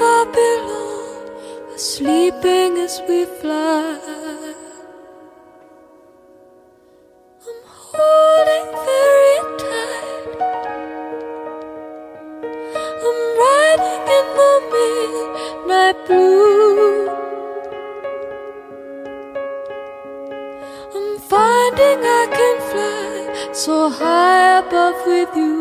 Babylon, sleeping as we fly. I'm holding very tight. I'm riding in the midnight blue. I'm finding I can fly so high above with you.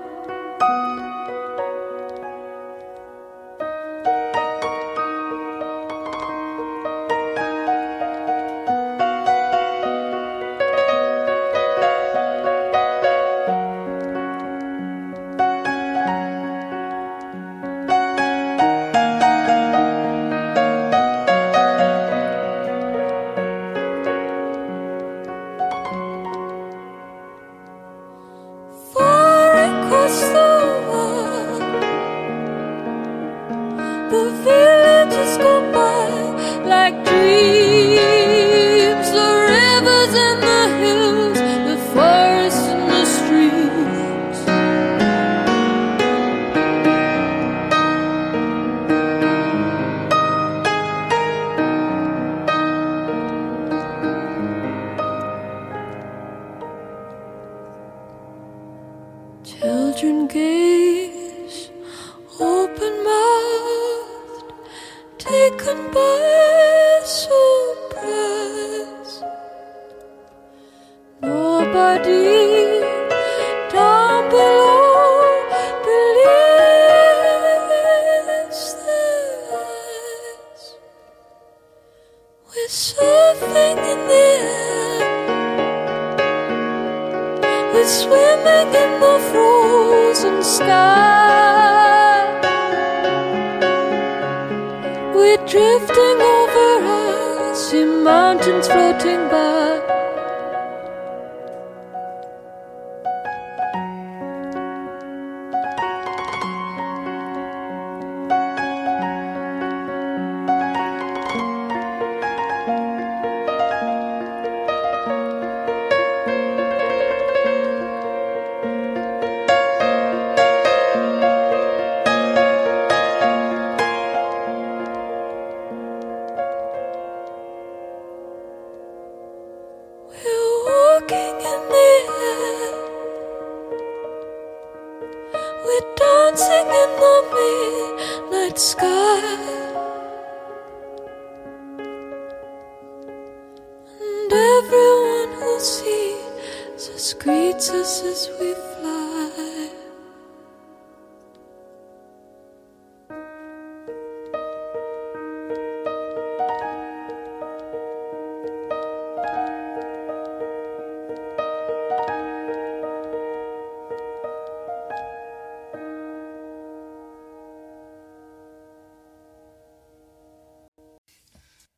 The villages go by like dreams, the rivers and the hills, the forests and the streams. Children gaze open-mouthed, taken by surprise. Nobody down below believes their eyes. We're surfing in the air, we're swimming in the frozen sky. We're drifting over icy mountains floating by. Walking in the air, we're dancing in the midnight sky, and everyone who sees us greets us as we fly.